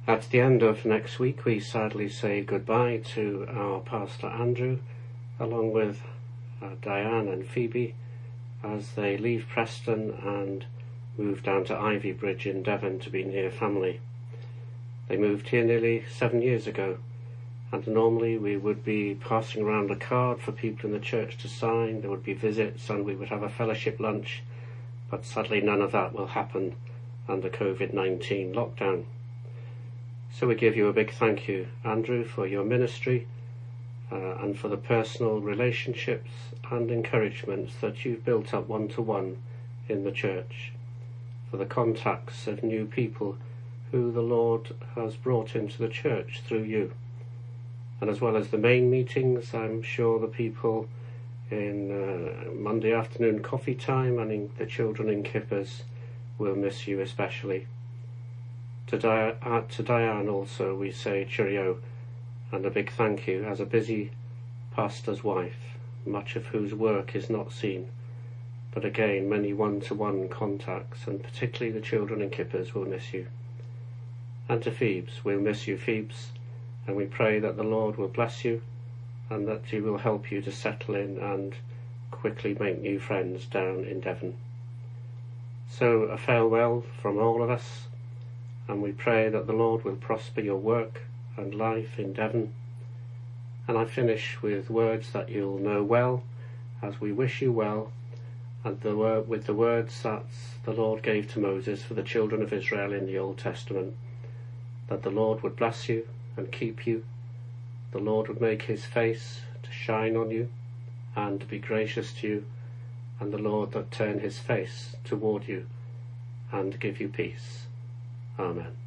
At the end of next week, we sadly say goodbye to our Pastor Andrew, along with Diane and Phoebe, as they leave Preston and move down to Ivy Bridge in Devon to be near family. They moved here nearly 7 years ago, and normally we would be passing around a card for people in the church to sign. There would be visits and we would have a fellowship lunch, but sadly none of that will happen under COVID-19 lockdown. So we give you a big thank you, Andrew, for your ministry and for the personal relationships and encouragements that you've built up one-to-one in the church, for the contacts of new people who the Lord has brought into the church through you. And as well as the main meetings, I'm sure the people in Monday afternoon coffee time and in the children in Kippers will miss you especially. To Diane also we say cheerio and a big thank you as a busy pastor's wife, much of whose work is not seen, but again many one-to-one contacts, and particularly the children in Kippers will miss you. And to Phoebes, we'll miss you, Phoebes, and we pray that the Lord will bless you and that He will help you to settle in and quickly make new friends down in Devon. So a farewell from all of us, and we pray that the Lord will prosper your work and life in Devon. And I finish with words that you'll know well, as we wish you well, and with the words that the Lord gave to Moses for the children of Israel in the Old Testament, that the Lord would bless you and keep you, the Lord would make His face to shine on you and to be gracious to you, and the Lord that turn His face toward you and give you peace. Amen.